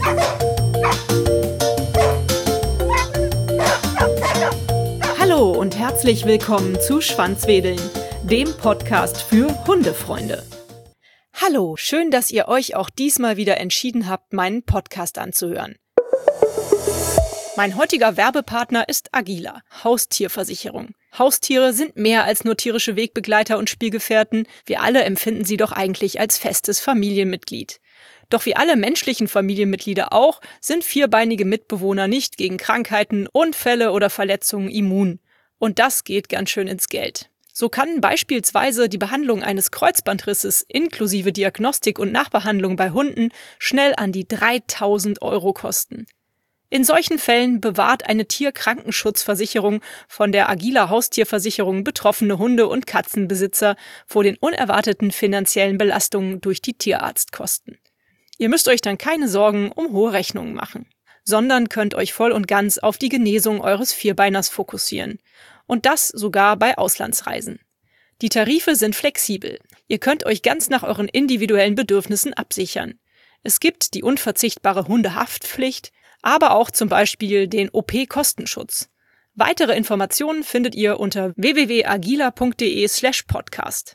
Hallo und herzlich willkommen zu Schwanzwedeln, dem Podcast für Hundefreunde. Hallo, schön, dass ihr euch auch diesmal wieder entschieden habt, meinen Podcast anzuhören. Mein heutiger Werbepartner ist Agila, Haustierversicherung. Haustiere sind mehr als nur tierische Wegbegleiter und Spielgefährten. Wir alle empfinden sie doch eigentlich als festes Familienmitglied. Doch wie alle menschlichen Familienmitglieder auch, sind vierbeinige Mitbewohner nicht gegen Krankheiten, Unfälle oder Verletzungen immun. Und das geht ganz schön ins Geld. So kann beispielsweise die Behandlung eines Kreuzbandrisses inklusive Diagnostik und Nachbehandlung bei Hunden schnell an die 3.000 € kosten. In solchen Fällen bewahrt eine Tierkrankenschutzversicherung von der Agila Haustierversicherung betroffene Hunde- und Katzenbesitzer vor den unerwarteten finanziellen Belastungen durch die Tierarztkosten. Ihr müsst euch dann keine Sorgen um hohe Rechnungen machen, sondern könnt euch voll und ganz auf die Genesung eures Vierbeiners fokussieren. Und das sogar bei Auslandsreisen. Die Tarife sind flexibel. Ihr könnt euch ganz nach euren individuellen Bedürfnissen absichern. Es gibt die unverzichtbare Hundehaftpflicht, aber auch zum Beispiel den OP-Kostenschutz. Weitere Informationen findet ihr unter www.agila.de/podcast.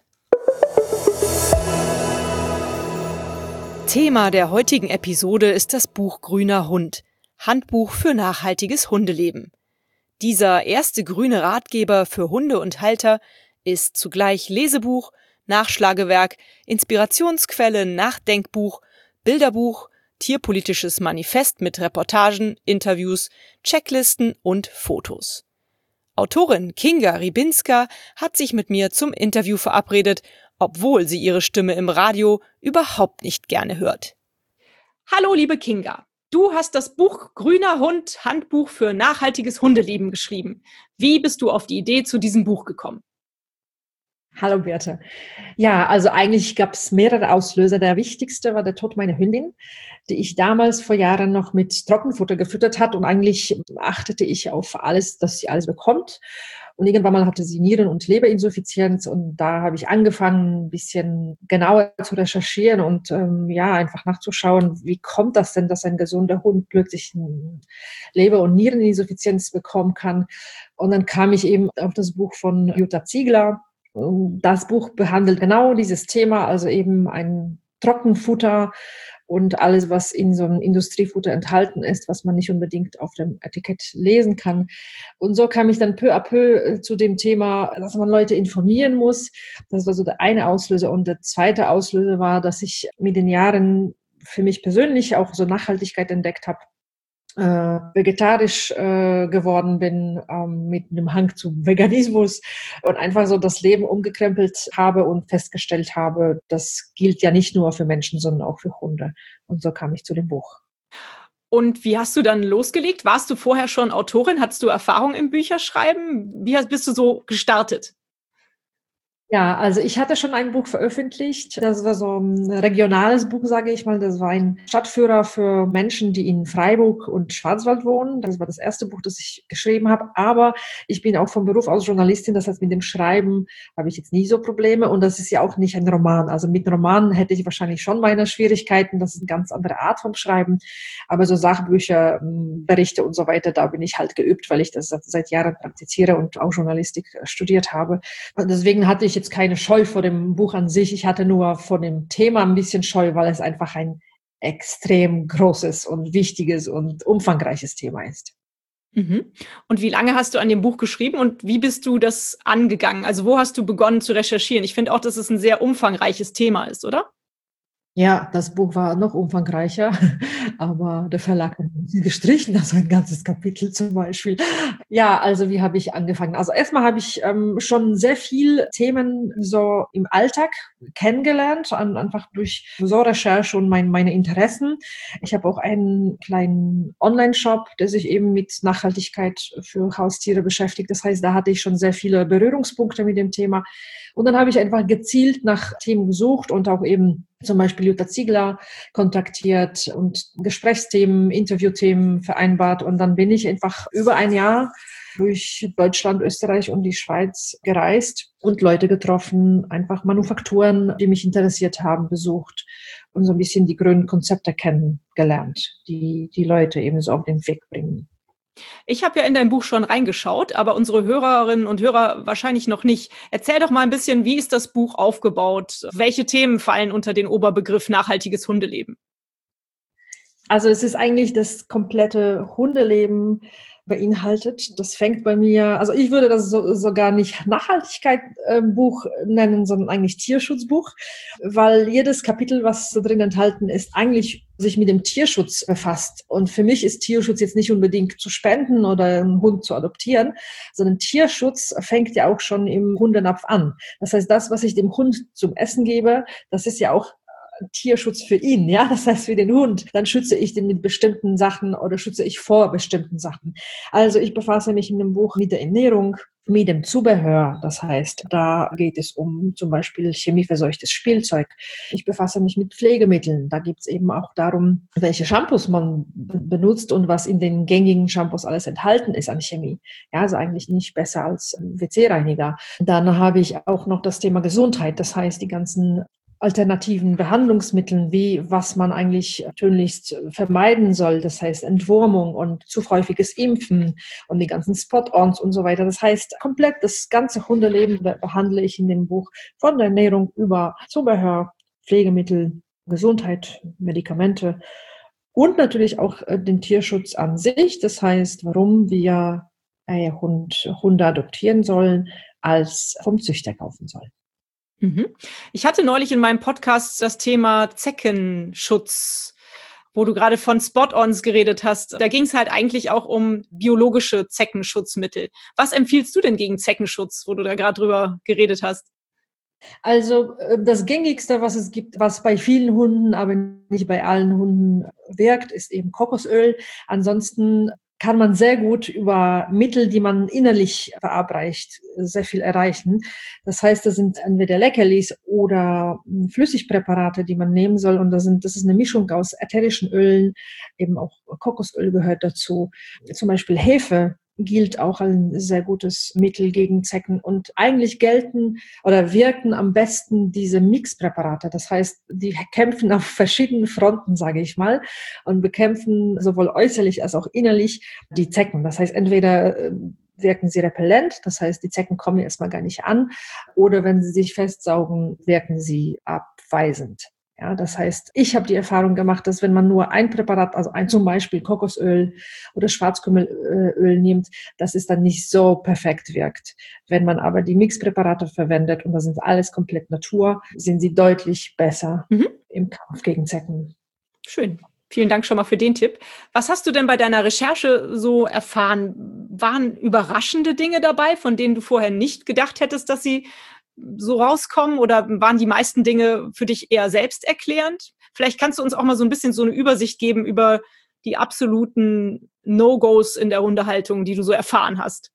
Thema der heutigen Episode ist das Buch Grüner Hund – Handbuch für nachhaltiges Hundeleben. Dieser erste grüne Ratgeber für Hunde und Halter ist zugleich Lesebuch, Nachschlagewerk, Inspirationsquelle, Nachdenkbuch, Bilderbuch, tierpolitisches Manifest mit Reportagen, Interviews, Checklisten und Fotos. Autorin Kinga Rybinska hat sich mit mir zum Interview verabredet, obwohl sie ihre Stimme im Radio überhaupt nicht gerne hört. Hallo, liebe Kinga. Du hast das Buch Grüner Hund – Handbuch für nachhaltiges Hundeleben geschrieben. Wie bist du auf die Idee zu diesem Buch gekommen? Hallo Birte. Ja, also eigentlich gab es mehrere Auslöser. Der wichtigste war der Tod meiner Hündin, die ich damals vor Jahren noch mit Trockenfutter gefüttert hat, und eigentlich achtete ich auf alles, dass sie alles bekommt. Und irgendwann mal hatte sie Nieren- und Leberinsuffizienz, und da habe ich angefangen, ein bisschen genauer zu recherchieren und einfach nachzuschauen, wie kommt das denn, dass ein gesunder Hund plötzlich eine Leber- und Niereninsuffizienz bekommen kann. Und dann kam ich eben auf das Buch von Jutta Ziegler. Das Buch behandelt genau dieses Thema, also eben ein Trockenfutter und alles, was in so einem Industriefutter enthalten ist, was man nicht unbedingt auf dem Etikett lesen kann. Und so kam ich dann peu à peu zu dem Thema, dass man Leute informieren muss. Das war so der eine Auslöser. Und der zweite Auslöser war, dass ich mit den Jahren für mich persönlich auch so Nachhaltigkeit entdeckt habe. Vegetarisch geworden bin, mit einem Hang zum Veganismus, und einfach so das Leben umgekrempelt habe und festgestellt habe, das gilt ja nicht nur für Menschen, sondern auch für Hunde. Und so kam ich zu dem Buch. Und wie hast du dann losgelegt? Warst du vorher schon Autorin? Hattest du Erfahrung im Bücherschreiben? Wie bist du so gestartet? Ja, also ich hatte schon ein Buch veröffentlicht. Das war so ein regionales Buch, sage ich mal. Das war ein Stadtführer für Menschen, die in Freiburg und Schwarzwald wohnen. Das war das erste Buch, das ich geschrieben habe. Aber ich bin auch vom Beruf aus Journalistin. Das heißt, mit dem Schreiben habe ich jetzt nie so Probleme. Und das ist ja auch nicht ein Roman. Also mit Romanen hätte ich wahrscheinlich schon meine Schwierigkeiten. Das ist eine ganz andere Art vom Schreiben. Aber so Sachbücher, Berichte und so weiter, da bin ich halt geübt, weil ich das seit Jahren praktiziere und auch Journalistik studiert habe. Und deswegen hatte ich jetzt keine Scheu vor dem Buch an sich. Ich hatte nur vor dem Thema ein bisschen Scheu, weil es einfach ein extrem großes und wichtiges und umfangreiches Thema ist. Mhm. Und wie lange hast du an dem Buch geschrieben und wie bist du das angegangen? Also wo hast du begonnen zu recherchieren? Ich finde auch, dass es ein sehr umfangreiches Thema ist, oder? Ja, das Buch war noch umfangreicher, aber der Verlag hat gestrichen, also ein ganzes Kapitel zum Beispiel. Ja, also wie habe ich angefangen? Also erstmal habe ich schon sehr viel Themen so im Alltag kennengelernt, einfach durch so Recherche und meine Interessen. Ich habe auch einen kleinen Online-Shop, der sich eben mit Nachhaltigkeit für Haustiere beschäftigt. Das heißt, da hatte ich schon sehr viele Berührungspunkte mit dem Thema. Und dann habe ich einfach gezielt nach Themen gesucht und auch eben zum Beispiel Jutta Ziegler kontaktiert und Gesprächsthemen, Interviewthemen vereinbart. Und dann bin ich einfach über ein Jahr durch Deutschland, Österreich und die Schweiz gereist und Leute getroffen, einfach Manufakturen, die mich interessiert haben, besucht und so ein bisschen die Grünkonzepte kennengelernt, die die Leute eben so auf den Weg bringen. Ich habe ja in dein Buch schon reingeschaut, aber unsere Hörerinnen und Hörer wahrscheinlich noch nicht. Erzähl doch mal ein bisschen, wie ist das Buch aufgebaut? Welche Themen fallen unter den Oberbegriff nachhaltiges Hundeleben? Also es ist eigentlich das komplette Hundeleben beinhaltet. Das fängt bei mir, also ich würde das sogar nicht Nachhaltigkeit-Buch nennen, sondern eigentlich Tierschutzbuch, weil jedes Kapitel, was da drin enthalten ist, eigentlich sich mit dem Tierschutz befasst. Und für mich ist Tierschutz jetzt nicht unbedingt zu spenden oder einen Hund zu adoptieren, sondern Tierschutz fängt ja auch schon im Hundenapf an. Das heißt, das, was ich dem Hund zum Essen gebe, das ist ja auch Tierschutz für ihn, ja, das heißt für den Hund, dann schütze ich den mit bestimmten Sachen oder schütze ich vor bestimmten Sachen. Also ich befasse mich in dem Buch mit der Ernährung, mit dem Zubehör, das heißt, da geht es um zum Beispiel chemieverseuchtes Spielzeug. Ich befasse mich mit Pflegemitteln, da geht es eben auch darum, welche Shampoos man benutzt und was in den gängigen Shampoos alles enthalten ist an Chemie. Ja, also eigentlich nicht besser als WC-Reiniger. Dann habe ich auch noch das Thema Gesundheit, das heißt, die ganzen alternativen Behandlungsmitteln, wie was man eigentlich tunlichst vermeiden soll. Das heißt Entwurmung und zu häufiges Impfen und die ganzen Spot-ons und so weiter. Das heißt, komplett das ganze Hundeleben behandle ich in dem Buch von der Ernährung über Zubehör, Pflegemittel, Gesundheit, Medikamente und natürlich auch den Tierschutz an sich. Das heißt, warum wir Hunde adoptieren sollen, als vom Züchter kaufen sollen. Ich hatte neulich in meinem Podcast das Thema Zeckenschutz, wo du gerade von Spot-ons geredet hast. Da ging es halt eigentlich auch um biologische Zeckenschutzmittel. Was empfiehlst du denn gegen Zeckenschutz, wo du da gerade drüber geredet hast? Also das Gängigste, was es gibt, was bei vielen Hunden, aber nicht bei allen Hunden wirkt, ist eben Kokosöl. Ansonsten kann man sehr gut über Mittel, die man innerlich verabreicht, sehr viel erreichen. Das heißt, das sind entweder Leckerlis oder Flüssigpräparate, die man nehmen soll. Und das ist eine Mischung aus ätherischen Ölen, eben auch Kokosöl gehört dazu. Zum Beispiel Hefe gilt auch als ein sehr gutes Mittel gegen Zecken. Und eigentlich gelten oder wirken am besten diese Mixpräparate. Das heißt, die kämpfen auf verschiedenen Fronten, sage ich mal, und bekämpfen sowohl äußerlich als auch innerlich die Zecken. Das heißt, entweder wirken sie repellent, das heißt, die Zecken kommen erstmal gar nicht an, oder wenn sie sich festsaugen, wirken sie abweisend. Ja, das heißt, ich habe die Erfahrung gemacht, dass wenn man nur ein Präparat, also zum Beispiel Kokosöl oder Schwarzkümmelöl nimmt, dass es dann nicht so perfekt wirkt. Wenn man aber die Mixpräparate verwendet, und das sind alles komplett Natur, sind sie deutlich besser im Kampf gegen Zecken. Schön. Vielen Dank schon mal für den Tipp. Was hast du denn bei deiner Recherche so erfahren? Waren überraschende Dinge dabei, von denen du vorher nicht gedacht hättest, dass sie so rauskommen, oder waren die meisten Dinge für dich eher selbsterklärend? Vielleicht kannst du uns auch mal so ein bisschen so eine Übersicht geben über die absoluten No-Gos in der Hundehaltung, die du so erfahren hast.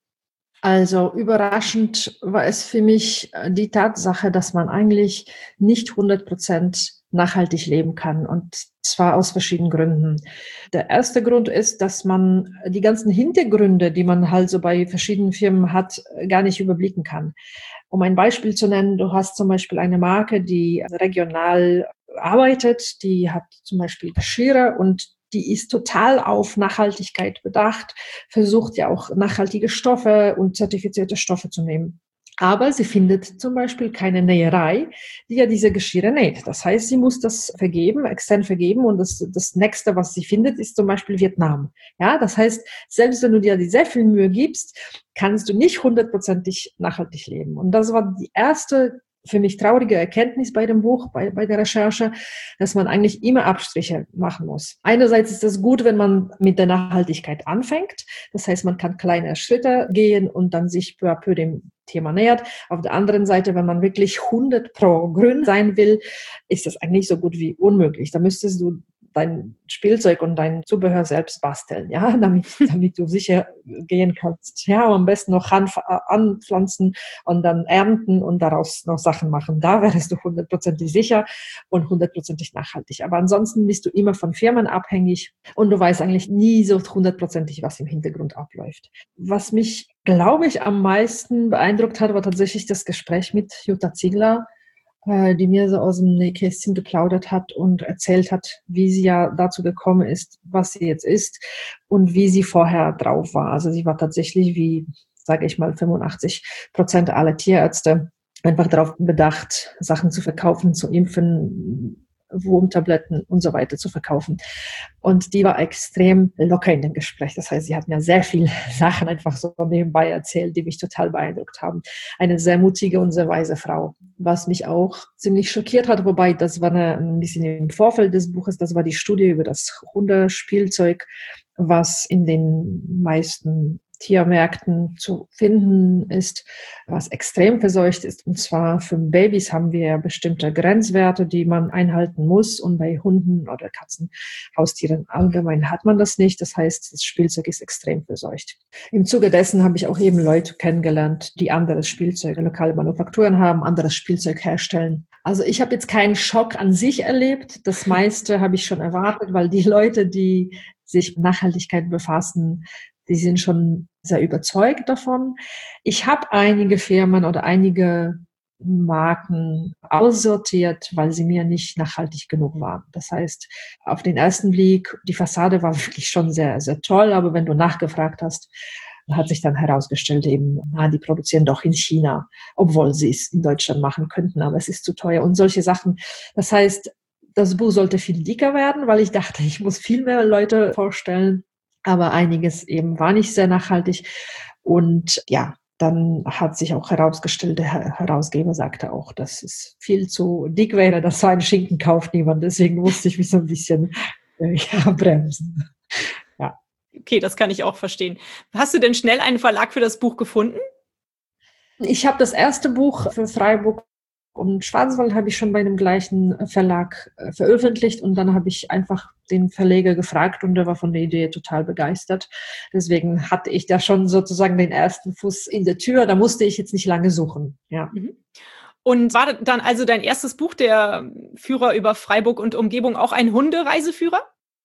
Also überraschend war es für mich die Tatsache, dass man eigentlich nicht 100% nachhaltig leben kann, und zwar aus verschiedenen Gründen. Der erste Grund ist, dass man die ganzen Hintergründe, die man halt so bei verschiedenen Firmen hat, gar nicht überblicken kann. Um ein Beispiel zu nennen, du hast zum Beispiel eine Marke, die regional arbeitet, die hat zum Beispiel Geschirre und die ist total auf Nachhaltigkeit bedacht, versucht ja auch nachhaltige Stoffe und zertifizierte Stoffe zu nehmen. Aber sie findet zum Beispiel keine Näherei, die ja diese Geschirre näht. Das heißt, sie muss das vergeben, extern vergeben, und das Nächste, was sie findet, ist zum Beispiel Vietnam. Ja, das heißt, selbst wenn du dir sehr viel Mühe gibst, kannst du nicht 100%ig nachhaltig leben. Und das war die erste für mich traurige Erkenntnis bei dem Buch, bei der Recherche, dass man eigentlich immer Abstriche machen muss. Einerseits ist es gut, wenn man mit der Nachhaltigkeit anfängt. Das heißt, man kann kleine Schritte gehen und dann sich peu à peu dem Thema nähert. Auf der anderen Seite, wenn man wirklich 100% grün sein will, ist das eigentlich so gut wie unmöglich. Da müsstest du dein Spielzeug und dein Zubehör selbst basteln, ja, damit du sicher gehen kannst. Ja, und am besten noch anpflanzen und dann ernten und daraus noch Sachen machen. Da wärst du 100% sicher und 100% nachhaltig. Aber ansonsten bist du immer von Firmen abhängig und du weißt eigentlich nie so 100%, was im Hintergrund abläuft. Was mich, glaube ich, am meisten beeindruckt hat, war tatsächlich das Gespräch mit Jutta Ziegler, die mir so aus dem Nähkästchen geplaudert hat und erzählt hat, wie sie ja dazu gekommen ist, was sie jetzt ist und wie sie vorher drauf war. Also sie war tatsächlich, wie, sage ich mal, 85% aller Tierärzte einfach darauf bedacht, Sachen zu verkaufen, zu impfen, Wurmtabletten und so weiter zu verkaufen. Und die war extrem locker in dem Gespräch. Das heißt, sie hat mir sehr viele Sachen einfach so nebenbei erzählt, die mich total beeindruckt haben. Eine sehr mutige und sehr weise Frau. Was mich auch ziemlich schockiert hat, wobei das war ein bisschen im Vorfeld des Buches, das war die Studie über das Hundespielzeug, was in den meisten Tiermärkten zu finden ist, was extrem verseucht ist. Und zwar für Babys haben wir bestimmte Grenzwerte, die man einhalten muss. Und bei Hunden oder Katzen, Haustieren allgemein hat man das nicht. Das heißt, das Spielzeug ist extrem verseucht. Im Zuge dessen habe ich auch eben Leute kennengelernt, die anderes Spielzeug, lokale Manufakturen haben, anderes Spielzeug herstellen. Also ich habe jetzt keinen Schock an sich erlebt. Das meiste habe ich schon erwartet, weil die Leute, die sich mit Nachhaltigkeit befassen, die sind schon sehr überzeugt davon. Ich habe einige Firmen oder einige Marken aussortiert, weil sie mir nicht nachhaltig genug waren. Das heißt, auf den ersten Blick, die Fassade war wirklich schon sehr, sehr toll, aber wenn du nachgefragt hast, hat sich dann herausgestellt eben, die produzieren doch in China, obwohl sie es in Deutschland machen könnten, aber es ist zu teuer und solche Sachen. Das heißt, das Buch sollte viel dicker werden, weil ich dachte, ich muss viel mehr Leute vorstellen. Aber einiges eben war nicht sehr nachhaltig. Und ja, dann hat sich auch herausgestellt, der Herausgeber sagte auch, dass es viel zu dick wäre, dass so einen Schinken kauft niemand. Deswegen musste ich mich so ein bisschen bremsen. Ja. Okay, das kann ich auch verstehen. Hast du denn schnell einen Verlag für das Buch gefunden? Ich habe das erste Buch für Freiburg und Schwarzwald habe ich schon bei dem gleichen Verlag veröffentlicht und dann habe ich einfach den Verleger gefragt und der war von der Idee total begeistert. Deswegen hatte ich da schon sozusagen den ersten Fuß in der Tür. Da musste ich jetzt nicht lange suchen. Ja. Und war dann also dein erstes Buch, der Führer über Freiburg und Umgebung, auch ein Hundereiseführer?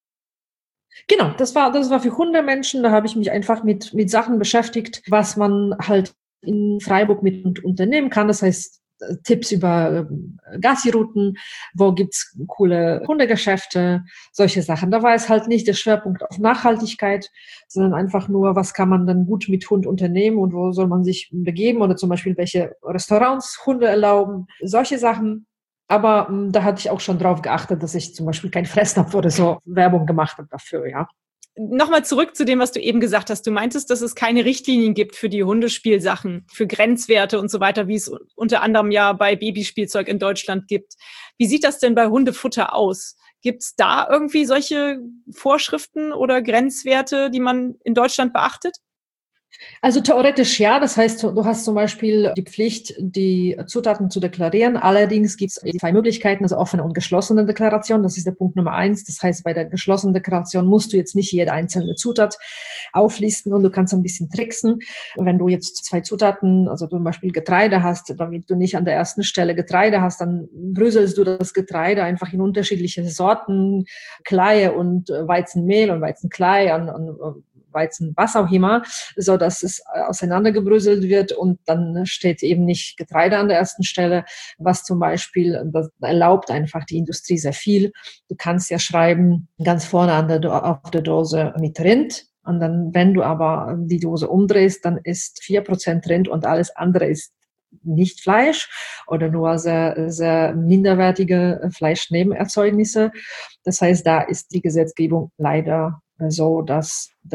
Genau, das war für Hundemenschen. Da habe ich mich einfach mit Sachen beschäftigt, was man halt in Freiburg mit unternehmen kann. Das heißt, Tipps über Gassi-Routen, wo gibt's coole Hundegeschäfte, solche Sachen. Da war es halt nicht der Schwerpunkt auf Nachhaltigkeit, sondern einfach nur, was kann man dann gut mit Hund unternehmen und wo soll man sich begeben oder zum Beispiel welche Restaurants Hunde erlauben, solche Sachen. Aber da hatte ich auch schon drauf geachtet, dass ich zum Beispiel kein Fressnapf oder so Werbung gemacht habe dafür, ja. Nochmal zurück zu dem, was du eben gesagt hast. Du meintest, dass es keine Richtlinien gibt für die Hundespielsachen, für Grenzwerte und so weiter, wie es unter anderem ja bei Babyspielzeug in Deutschland gibt. Wie sieht das denn bei Hundefutter aus? Gibt es da irgendwie solche Vorschriften oder Grenzwerte, die man in Deutschland beachtet? Also theoretisch ja, das heißt, du hast zum Beispiel die Pflicht, die Zutaten zu deklarieren. Allerdings gibt es 2 Möglichkeiten, also offene und geschlossene Deklaration. Das ist der Punkt Nummer 1. Das heißt, bei der geschlossenen Deklaration musst du jetzt nicht jede einzelne Zutat auflisten und du kannst ein bisschen tricksen. Wenn du jetzt 2 Zutaten, also zum Beispiel Getreide hast, damit du nicht an der ersten Stelle Getreide hast, dann bröselst du das Getreide einfach in unterschiedliche Sorten, Kleie und Weizenmehl und Weizenklei und Weizen, was auch immer, so dass es auseinandergebröselt wird und dann steht eben nicht Getreide an der ersten Stelle, was zum Beispiel, das erlaubt einfach die Industrie sehr viel. Du kannst ja schreiben, ganz vorne auf der Dose mit Rind. Und dann, wenn du aber die Dose umdrehst, dann ist 4% Rind und alles andere ist nicht Fleisch oder nur sehr, sehr minderwertige Fleischnebenerzeugnisse. Das heißt, da ist die Gesetzgebung leider so, dass der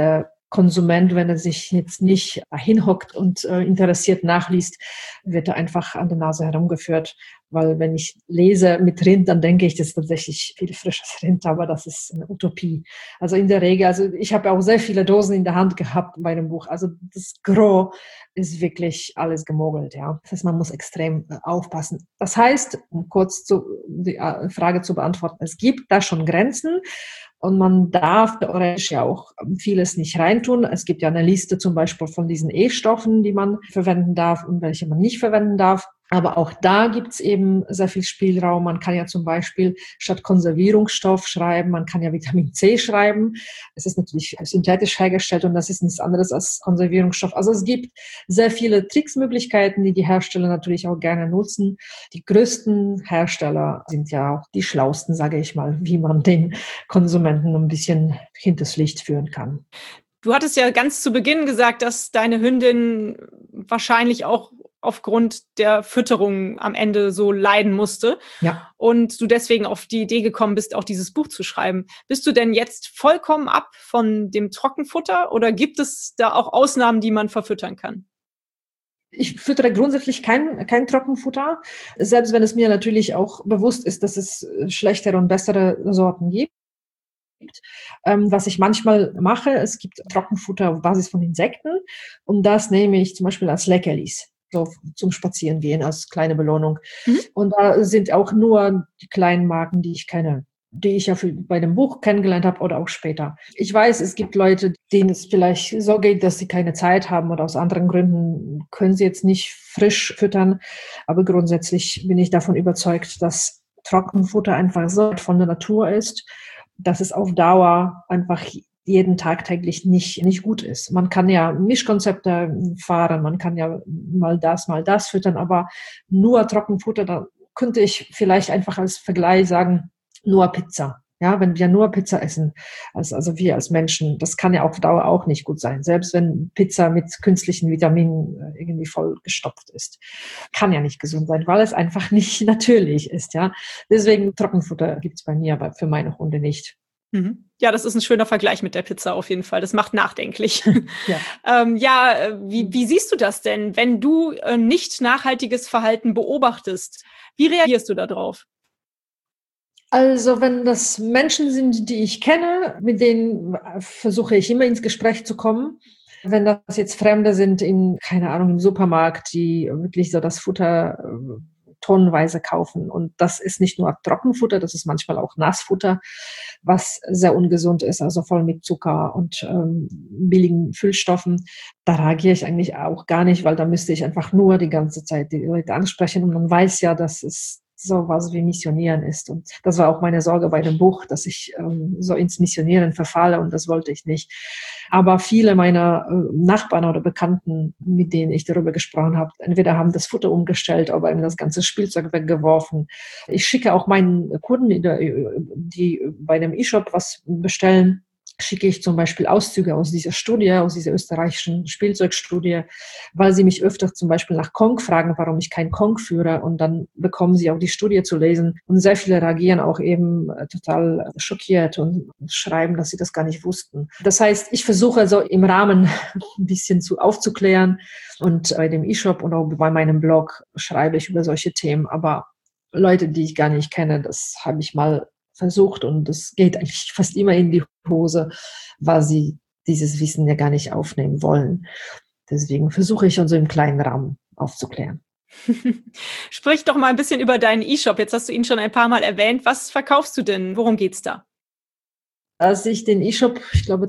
Konsument, wenn er sich jetzt nicht hinhockt und interessiert nachliest, wird er einfach an der Nase herumgeführt. Weil wenn ich lese mit Rind, dann denke ich, das ist tatsächlich viel frisches Rind, aber das ist eine Utopie. Also in der Regel, also ich habe auch sehr viele Dosen in der Hand gehabt bei dem Buch. Also das Gros ist wirklich alles gemogelt, ja. Das heißt, man muss extrem aufpassen. Das heißt, um kurz die Frage zu beantworten, es gibt da schon Grenzen. Und man darf theoretisch ja auch vieles nicht reintun. Es gibt ja eine Liste zum Beispiel von diesen E-Stoffen, die man verwenden darf und welche man nicht verwenden darf. Aber auch da gibt's eben sehr viel Spielraum. Man kann ja zum Beispiel statt Konservierungsstoff schreiben, man kann ja Vitamin C schreiben. Es ist natürlich synthetisch hergestellt und das ist nichts anderes als Konservierungsstoff. Also es gibt sehr viele Tricksmöglichkeiten, die die Hersteller natürlich auch gerne nutzen. Die größten Hersteller sind ja auch die schlausten, sage ich mal, wie man den Konsumenten ein bisschen hinters Licht führen kann. Du hattest ja ganz zu Beginn gesagt, dass deine Hündin wahrscheinlich auch aufgrund der Fütterung am Ende so leiden musste. Ja. Und du deswegen auf die Idee gekommen bist, auch dieses Buch zu schreiben. Bist du denn jetzt vollkommen ab von dem Trockenfutter oder gibt es da auch Ausnahmen, die man verfüttern kann? Ich füttere grundsätzlich kein Trockenfutter, selbst wenn es mir natürlich auch bewusst ist, dass es schlechtere und bessere Sorten gibt. Was ich manchmal mache, es gibt Trockenfutter auf Basis von Insekten und das nehme ich zum Beispiel als Leckerlis. So zum Spazierengehen als kleine Belohnung. Mhm. Und da sind auch nur die kleinen Marken, die ich kenne, die ich ja bei dem Buch kennengelernt habe oder auch später. Ich weiß, es gibt Leute, denen es vielleicht so geht, dass sie keine Zeit haben oder aus anderen Gründen können sie jetzt nicht frisch füttern. Aber grundsätzlich bin ich davon überzeugt, dass Trockenfutter einfach so von der Natur ist, dass es auf Dauer einfach jeden Tag täglich nicht gut ist. Man kann ja Mischkonzepte fahren, man kann ja mal das füttern, aber nur Trockenfutter, da könnte ich vielleicht einfach als Vergleich sagen, nur Pizza. Ja, wenn wir nur Pizza essen, also wir als Menschen, das kann ja auf Dauer auch nicht gut sein. Selbst wenn Pizza mit künstlichen Vitaminen irgendwie voll gestopft ist. Kann ja nicht gesund sein, weil es einfach nicht natürlich ist, ja. Deswegen Trockenfutter gibt's bei mir, aber für meine Hunde nicht. Ja, das ist ein schöner Vergleich mit der Pizza auf jeden Fall. Das macht nachdenklich. Ja, wie siehst du das denn, wenn du nicht nachhaltiges Verhalten beobachtest? Wie reagierst du da drauf? Also wenn das Menschen sind, die ich kenne, mit denen versuche ich immer ins Gespräch zu kommen. Wenn das jetzt Fremde sind keine Ahnung, im Supermarkt, die wirklich so das Futter tonnenweise kaufen. Und das ist nicht nur Trockenfutter, das ist manchmal auch Nassfutter, was sehr ungesund ist, also voll mit Zucker und billigen Füllstoffen. Da reagiere ich eigentlich auch gar nicht, weil da müsste ich einfach nur die ganze Zeit die Leute ansprechen und man weiß ja, dass es sowas wie Missionieren ist. Und das war auch meine Sorge bei dem Buch, dass ich so ins Missionieren verfalle und das wollte ich nicht. Aber viele meiner Nachbarn oder Bekannten, mit denen ich darüber gesprochen habe, entweder haben das Futter umgestellt oder eben das ganze Spielzeug weggeworfen. Ich schicke auch meinen Kunden, die bei dem E-Shop was bestellen, schicke ich zum Beispiel Auszüge aus dieser Studie, aus dieser österreichischen Spielzeugstudie, weil sie mich öfter zum Beispiel nach Kong fragen, warum ich kein Kong führe und dann bekommen sie auch die Studie zu lesen und sehr viele reagieren auch eben total schockiert und schreiben, dass sie das gar nicht wussten. Das heißt, ich versuche so im Rahmen ein bisschen aufzuklären und bei dem E-Shop und auch bei meinem Blog schreibe ich über solche Themen, aber Leute, die ich gar nicht kenne, das habe ich mal versucht und das geht eigentlich fast immer in die Hose, weil sie dieses Wissen ja gar nicht aufnehmen wollen. Deswegen versuche ich so im kleinen Rahmen aufzuklären. Sprich doch mal ein bisschen über deinen E-Shop. Jetzt hast du ihn schon ein paar Mal erwähnt. Was verkaufst du denn? Worum geht's da? Als ich den E-Shop, ich glaube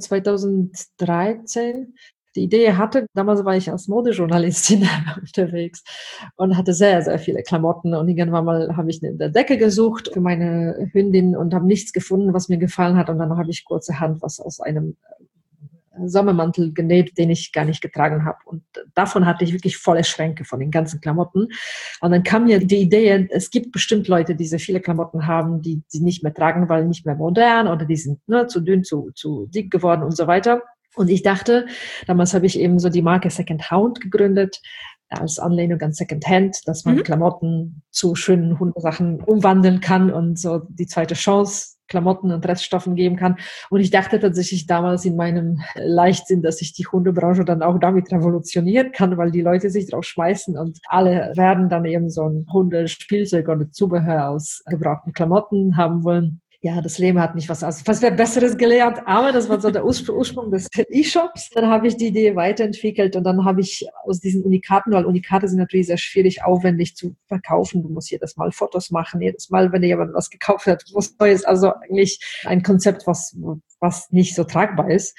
2013, die Idee hatte, damals war ich als Modejournalistin unterwegs und hatte sehr, sehr viele Klamotten und irgendwann mal habe ich eine Decke gesucht für meine Hündin und habe nichts gefunden, was mir gefallen hat und dann habe ich kurzerhand was aus einem Sommermantel genäht, den ich gar nicht getragen habe und davon hatte ich wirklich volle Schränke von den ganzen Klamotten und dann kam mir die Idee, es gibt bestimmt Leute, die sehr viele Klamotten haben, die sie nicht mehr tragen, weil nicht mehr modern oder die sind zu dünn, zu dick geworden und so weiter. Und ich dachte, damals habe ich eben so die Marke Second Hound gegründet, als Anlehnung an Second Hand, dass man Klamotten zu schönen Hundesachen umwandeln kann und so die zweite Chance Klamotten und Reststoffen geben kann. Und ich dachte tatsächlich damals in meinem Leichtsinn, dass ich die Hundebranche dann auch damit revolutionieren kann, weil die Leute sich drauf schmeißen und alle werden dann eben so ein Hundespielzeug oder Zubehör aus gebrauchten Klamotten haben wollen. Ja, das Leben hat mich was Besseres gelehrt, aber das war so der Ursprung des E-Shops. Dann habe ich die Idee weiterentwickelt und dann habe ich aus diesen Unikaten, weil Unikate sind natürlich sehr schwierig, aufwendig zu verkaufen. Du musst jedes Mal Fotos machen, jedes Mal, wenn dir jemand was gekauft hat, was Neues. Also eigentlich ein Konzept, was nicht so tragbar ist.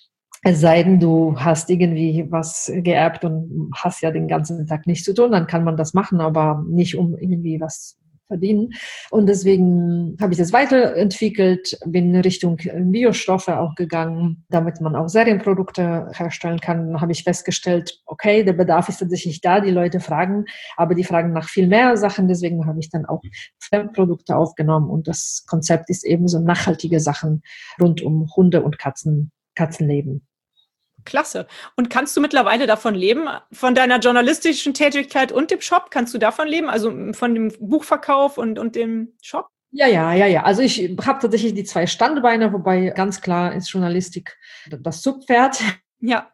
Es sei denn, du hast irgendwie was geerbt und hast ja den ganzen Tag nichts zu tun, dann kann man das machen, aber nicht um irgendwie was verdienen. Und deswegen habe ich das weiterentwickelt, bin in Richtung Biostoffe auch gegangen, damit man auch Serienprodukte herstellen kann. Dann habe ich festgestellt, okay, der Bedarf ist tatsächlich da, die Leute fragen, aber die fragen nach viel mehr Sachen. Deswegen habe ich dann auch Fremdprodukte aufgenommen und das Konzept ist eben so nachhaltige Sachen rund um Hunde und Katzenleben. Klasse. Und kannst du mittlerweile davon leben, von deiner journalistischen Tätigkeit und dem Shop? Kannst du davon leben, also von dem Buchverkauf und dem Shop? Ja. Also ich habe tatsächlich die 2 Standbeine, wobei ganz klar ist Journalistik das Zugpferd. Ja.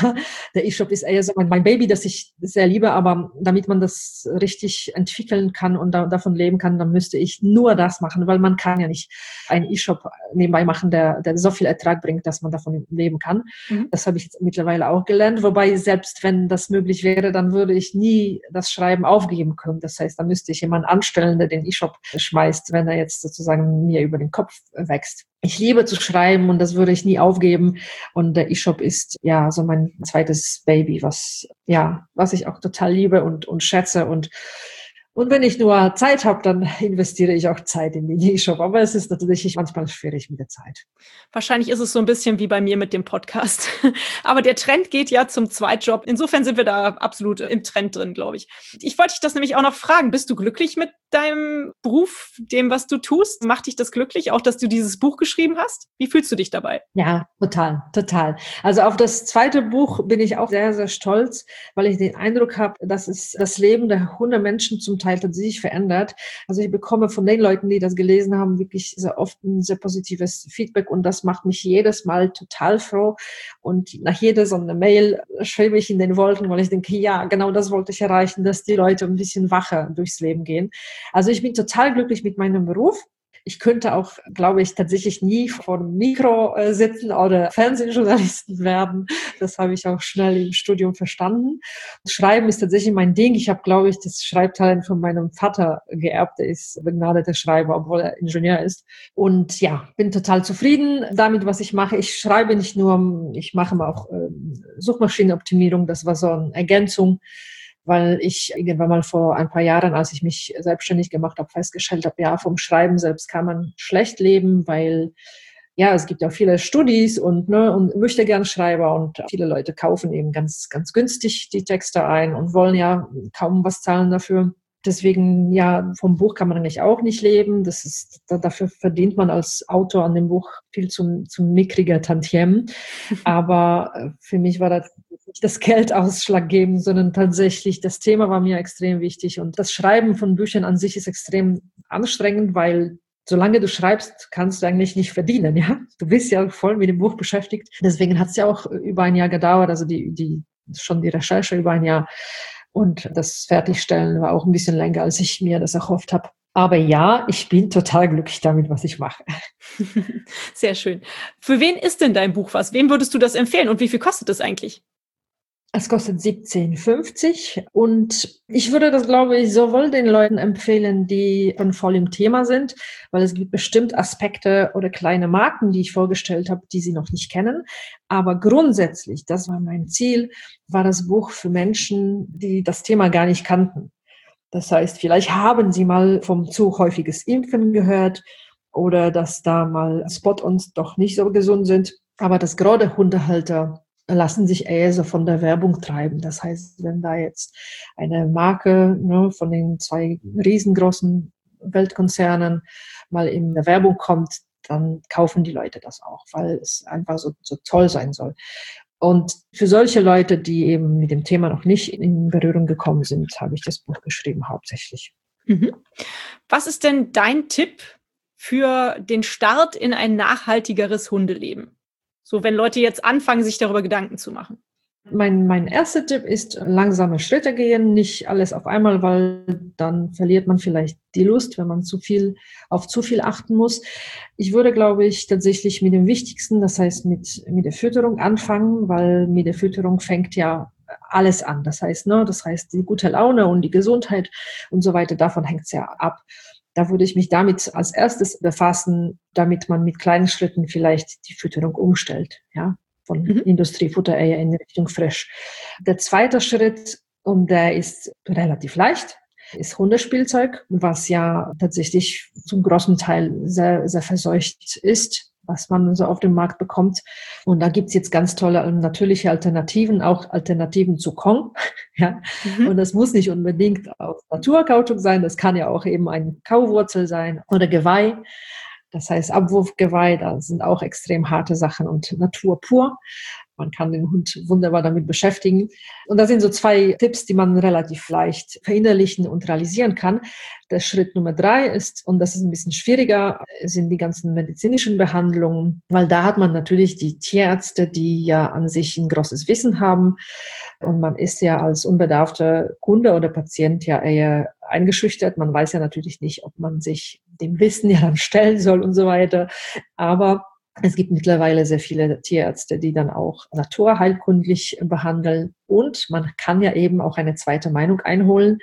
Der E-Shop ist eher so mein Baby, das ich sehr liebe, aber damit man das richtig entwickeln kann und davon leben kann, dann müsste ich nur das machen, weil man kann ja nicht einen E-Shop nebenbei machen, der so viel Ertrag bringt, dass man davon leben kann. Mhm. Das habe ich jetzt mittlerweile auch gelernt, wobei selbst wenn das möglich wäre, dann würde ich nie das Schreiben aufgeben können. Das heißt, da müsste ich jemanden anstellen, der den E-Shop schmeißt, wenn er jetzt sozusagen mir über den Kopf wächst. Ich liebe zu schreiben und das würde ich nie aufgeben. Und der E-Shop ist ja so mein zweites Baby, was ich auch total liebe und schätze. Und wenn ich nur Zeit habe, dann investiere ich auch Zeit in den E-Shop. Aber es ist natürlich manchmal schwierig mit der Zeit. Wahrscheinlich ist es so ein bisschen wie bei mir mit dem Podcast. Aber der Trend geht ja zum Zweitjob. Insofern sind wir da absolut im Trend drin, glaube ich. Ich wollte dich das nämlich auch noch fragen. Bist du glücklich mit deinem Beruf, dem, was du tust? Macht dich das glücklich, auch dass du dieses Buch geschrieben hast? Wie fühlst du dich dabei? Ja, total. Also auf das zweite Buch bin ich auch sehr, sehr stolz, weil ich den Eindruck habe, dass es das Leben der Hundemenschen zum Teil tatsächlich verändert. Also ich bekomme von den Leuten, die das gelesen haben, wirklich sehr oft ein sehr positives Feedback und das macht mich jedes Mal total froh. Und nach jeder so eine Mail schwebe ich in den Wolken, weil ich denke, ja, genau das wollte ich erreichen, dass die Leute ein bisschen wacher durchs Leben gehen. Also ich bin total glücklich mit meinem Beruf. Ich könnte auch, glaube ich, tatsächlich nie vor dem Mikro sitzen oder Fernsehjournalisten werden. Das habe ich auch schnell im Studium verstanden. Schreiben ist tatsächlich mein Ding. Ich habe, glaube ich, das Schreibtalent von meinem Vater geerbt. Er ist begnadeter Schreiber, obwohl er Ingenieur ist. Und ja, bin total zufrieden damit, was ich mache. Ich schreibe nicht nur, ich mache auch Suchmaschinenoptimierung. Das war so eine Ergänzung, weil ich irgendwann mal vor ein paar Jahren, als ich mich selbstständig gemacht habe, festgestellt habe, ja, vom Schreiben selbst kann man schlecht leben, weil ja, es gibt ja viele Studis und möchte gern Schreiber und viele Leute kaufen eben ganz, ganz günstig die Texte ein und wollen ja kaum was zahlen dafür. Deswegen, ja, vom Buch kann man eigentlich auch nicht leben. Dafür verdient man als Autor an dem Buch viel zum mickriger Tantiem. Aber für mich war das nicht das Geld ausschlaggebend, sondern tatsächlich das Thema war mir extrem wichtig. Und das Schreiben von Büchern an sich ist extrem anstrengend, weil solange du schreibst, kannst du eigentlich nicht verdienen, ja. Du bist ja voll mit dem Buch beschäftigt. Deswegen hat es ja auch über ein Jahr gedauert, also die Recherche über ein Jahr. Und das Fertigstellen war auch ein bisschen länger, als ich mir das erhofft habe. Aber ja, ich bin total glücklich damit, was ich mache. Sehr schön. Für wen ist denn dein Buch was? Wem würdest du das empfehlen und wie viel kostet es eigentlich? Es kostet 17,50 und ich würde das, glaube ich, sowohl den Leuten empfehlen, die schon voll im Thema sind, weil es gibt bestimmt Aspekte oder kleine Marken, die ich vorgestellt habe, die sie noch nicht kennen. Aber grundsätzlich, das war mein Ziel, war das Buch für Menschen, die das Thema gar nicht kannten. Das heißt, vielleicht haben sie mal vom zu häufiges Impfen gehört oder dass da mal Spot-ons doch nicht so gesund sind. Aber dass gerade Hundehalter lassen sich eher so von der Werbung treiben. Das heißt, wenn da jetzt eine Marke von den 2 riesengroßen Weltkonzernen mal in der Werbung kommt, dann kaufen die Leute das auch, weil es einfach so toll sein soll. Und für solche Leute, die eben mit dem Thema noch nicht in Berührung gekommen sind, habe ich das Buch geschrieben hauptsächlich. Mhm. Was ist denn dein Tipp für den Start in ein nachhaltigeres Hundeleben? So, wenn Leute jetzt anfangen, sich darüber Gedanken zu machen. Mein erster Tipp ist, langsame Schritte gehen, nicht alles auf einmal, weil dann verliert man vielleicht die Lust, wenn man auf zu viel achten muss. Ich würde, glaube ich, tatsächlich mit dem Wichtigsten, das heißt mit der Fütterung anfangen, weil mit der Fütterung fängt ja alles an. Das heißt, die gute Laune und die Gesundheit und so weiter, davon hängt es ja ab. Da würde ich mich damit als erstes befassen, damit man mit kleinen Schritten vielleicht die Fütterung umstellt, ja, von Industriefutter eher in Richtung frisch. Der zweite Schritt, und der ist relativ leicht, ist Hundespielzeug, was ja tatsächlich zum großen Teil sehr, sehr verseucht ist, was man so auf dem Markt bekommt. Und da gibt's jetzt ganz tolle natürliche Alternativen, auch Alternativen zu Kong. Ja. Und das muss nicht unbedingt aus Naturkautschuk sein, das kann ja auch eben ein Kauwurzel sein oder Geweih. Das heißt, Abwurfgeweih, da sind auch extrem harte Sachen und Natur pur. Man kann den Hund wunderbar damit beschäftigen. Und das sind so 2 Tipps, die man relativ leicht verinnerlichen und realisieren kann. Der Schritt Nummer 3 ist, und das ist ein bisschen schwieriger, sind die ganzen medizinischen Behandlungen, weil da hat man natürlich die Tierärzte, die ja an sich ein großes Wissen haben. Und man ist ja als unbedarfter Kunde oder Patient ja eher eingeschüchtert. Man weiß ja natürlich nicht, ob man sich dem Wissen ja dann stellen soll und so weiter. Aber es gibt mittlerweile sehr viele Tierärzte, die dann auch naturheilkundlich behandeln. Und man kann ja eben auch eine zweite Meinung einholen.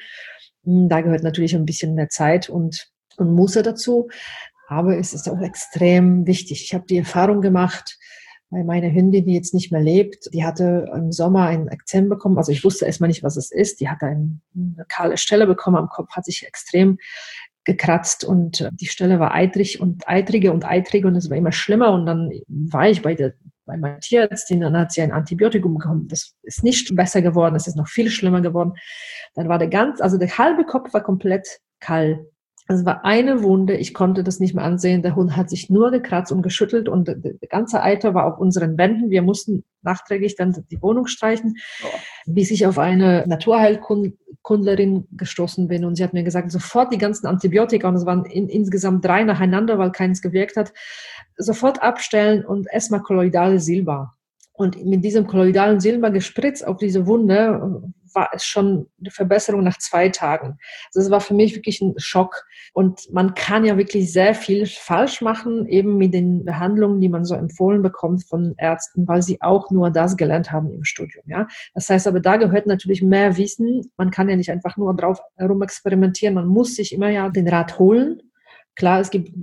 Da gehört natürlich ein bisschen mehr Zeit und Muße dazu. Aber es ist auch extrem wichtig. Ich habe die Erfahrung gemacht, bei meiner Hündin, die jetzt nicht mehr lebt, die hatte im Sommer ein Ekzem bekommen. Also ich wusste erstmal nicht, was es ist. Die hatte eine kahle Stelle bekommen am Kopf, hat sich extrem gekratzt und die Stelle war eitrig und eitriger und es war immer schlimmer. Und dann war ich bei meiner Tierärztin, dann hat sie ein Antibiotikum bekommen. Das ist nicht besser geworden, es ist noch viel schlimmer geworden. Dann war der halbe Kopf war komplett kahl. Es war eine Wunde, ich konnte das nicht mehr ansehen. Der Hund hat sich nur gekratzt und geschüttelt und der ganze Eiter war auf unseren Wänden. Wir mussten nachträglich dann die Wohnung streichen, bis ich auf eine Naturheilkundlerin gestoßen bin. Und sie hat mir gesagt, sofort die ganzen Antibiotika, und es waren insgesamt 3 nacheinander, weil keins gewirkt hat, sofort abstellen und erstmal kolloidale Silber. Und mit diesem kolloidalen Silber gespritzt auf diese Wunde war es schon eine Verbesserung nach 2 Tagen. Also das war für mich wirklich ein Schock. Und man kann ja wirklich sehr viel falsch machen, eben mit den Behandlungen, die man so empfohlen bekommt von Ärzten, weil sie auch nur das gelernt haben im Studium. Ja, das heißt aber, da gehört natürlich mehr Wissen. Man kann ja nicht einfach nur drauf herum experimentieren. Man muss sich immer ja den Rat holen. Klar, es gibt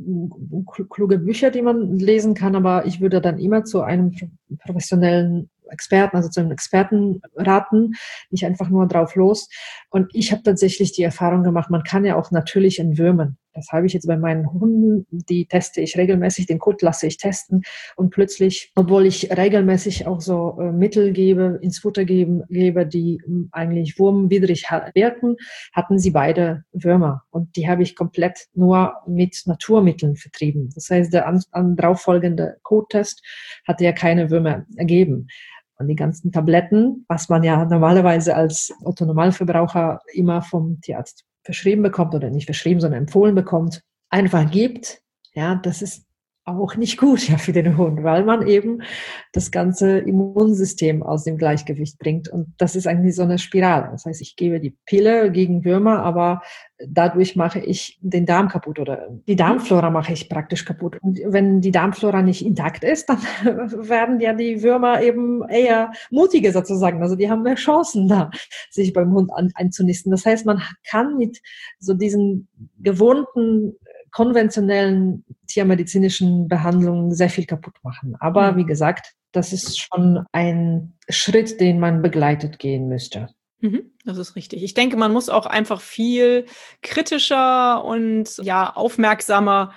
kluge Bücher, die man lesen kann, aber ich würde dann immer zu einem professionellen Experten, also zu einem Experten raten, nicht einfach nur drauf los. Und ich habe tatsächlich die Erfahrung gemacht, man kann ja auch natürlich entwürmen. Das habe ich jetzt bei meinen Hunden, die teste ich regelmäßig, den Kot lasse ich testen und plötzlich, obwohl ich regelmäßig auch so Mittel ins Futter gebe, die eigentlich wurmwidrig wirken, hatten sie beide Würmer und die habe ich komplett nur mit Naturmitteln vertrieben. Das heißt, der darauffolgende Kottest hatte ja keine Würmer ergeben. Und die ganzen Tabletten, was man ja normalerweise als Otto-Normalverbraucher immer vom Tierarzt verschrieben bekommt oder nicht verschrieben, sondern empfohlen bekommt, einfach gibt, ja, das ist auch nicht gut ja für den Hund, weil man eben das ganze Immunsystem aus dem Gleichgewicht bringt. Und das ist eigentlich so eine Spirale. Das heißt, ich gebe die Pille gegen Würmer, aber dadurch mache ich den Darm kaputt oder die Darmflora mache ich praktisch kaputt. Und wenn die Darmflora nicht intakt ist, dann werden ja die Würmer eben eher mutiger sozusagen. Also die haben mehr Chancen da, sich beim Hund einzunisten. Das heißt, man kann mit so diesen gewohnten konventionellen tiermedizinischen Behandlungen sehr viel kaputt machen. Aber wie gesagt, das ist schon ein Schritt, den man begleitet gehen müsste. Das ist richtig. Ich denke, man muss auch einfach viel kritischer und ja, aufmerksamer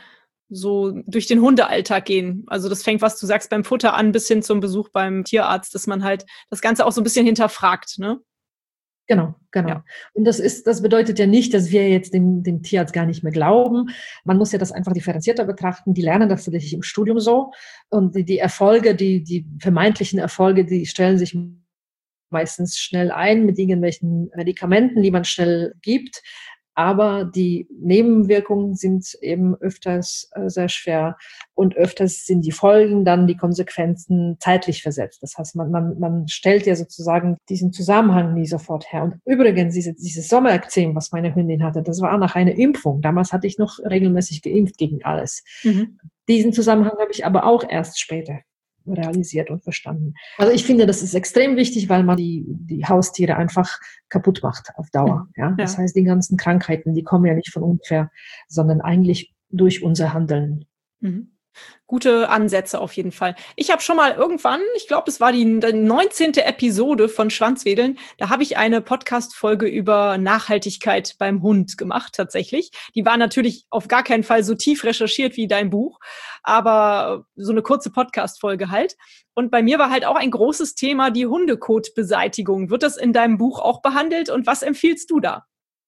so durch den Hundealltag gehen. Also das fängt, was du sagst, beim Futter an bis hin zum Besuch beim Tierarzt, dass man halt das Ganze auch so ein bisschen hinterfragt, ne? Genau. Ja. Und das bedeutet ja nicht, dass wir jetzt dem Tierarzt gar nicht mehr glauben. Man muss ja das einfach differenzierter betrachten. Die lernen das tatsächlich im Studium so. Und die Erfolge, die vermeintlichen Erfolge, die stellen sich meistens schnell ein mit irgendwelchen Medikamenten, die man schnell gibt. Aber die Nebenwirkungen sind eben öfters sehr schwer und öfters sind die Folgen dann die Konsequenzen zeitlich versetzt. Das heißt, man stellt ja sozusagen diesen Zusammenhang nie sofort her. Und übrigens, dieses Sommerekzem, was meine Hündin hatte, das war nach einer Impfung. Damals hatte ich noch regelmäßig geimpft gegen alles. Mhm. Diesen Zusammenhang habe ich aber auch erst später realisiert und verstanden. Also ich finde, das ist extrem wichtig, weil man die Haustiere einfach kaputt macht auf Dauer. Ja? Das heißt, die ganzen Krankheiten, die kommen ja nicht von ungefähr, sondern eigentlich durch unser Handeln. Mhm. Gute Ansätze auf jeden Fall. Ich habe schon mal irgendwann, ich glaube, es war die 19. Episode von Schwanzwedeln, da habe ich eine Podcast-Folge über Nachhaltigkeit beim Hund gemacht, tatsächlich. Die war natürlich auf gar keinen Fall so tief recherchiert wie dein Buch, aber so eine kurze Podcast-Folge halt. Und bei mir war halt auch ein großes Thema die Hundekotbeseitigung. Wird das in deinem Buch auch behandelt und was empfiehlst du da?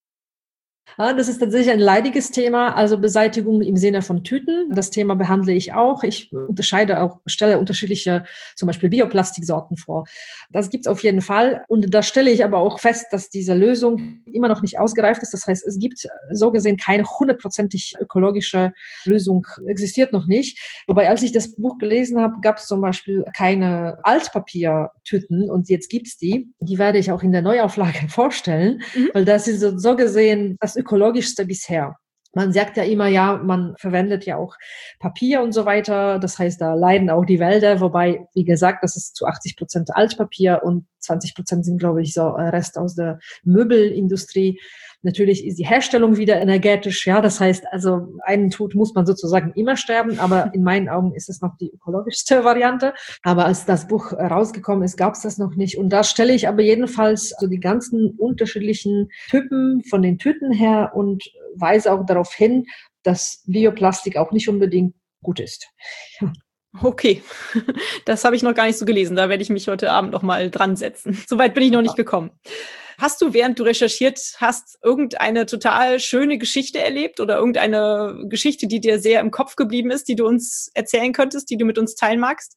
Ja, das ist tatsächlich ein leidiges Thema, also Beseitigung im Sinne von Tüten. Das Thema behandle ich auch. Ich stelle unterschiedliche, zum Beispiel Bioplastiksorten vor. Das gibt's auf jeden Fall. Und da stelle ich aber auch fest, dass diese Lösung immer noch nicht ausgereift ist. Das heißt, es gibt so gesehen keine 100%ig ökologische Lösung, existiert noch nicht. Wobei, als ich das Buch gelesen habe, gab es zum Beispiel keine Altpapiertüten und jetzt gibt's die. Die werde ich auch in der Neuauflage vorstellen, weil das ist so gesehen das ökologischste bisher. Man sagt ja immer, ja, man verwendet ja auch Papier und so weiter. Das heißt, da leiden auch die Wälder. Wobei, wie gesagt, das ist zu 80% Altpapier und 20% sind, glaube ich, so Rest aus der Möbelindustrie. Natürlich ist die Herstellung wieder energetisch. Ja, das heißt, also einen Tod muss man sozusagen immer sterben. Aber in meinen Augen ist es noch die ökologischste Variante. Aber als das Buch rausgekommen ist, gab es das noch nicht. Und da stelle ich aber jedenfalls so die ganzen unterschiedlichen Typen von den Tüten her und weise auch darauf hin, dass Bioplastik auch nicht unbedingt gut ist. Okay, das habe ich noch gar nicht so gelesen. Da werde ich mich heute Abend noch mal dran setzen. Soweit bin ich noch nicht gekommen. Hast du, während du recherchiert hast, irgendeine total schöne Geschichte erlebt oder irgendeine Geschichte, die dir sehr im Kopf geblieben ist, die du uns erzählen könntest, die du mit uns teilen magst?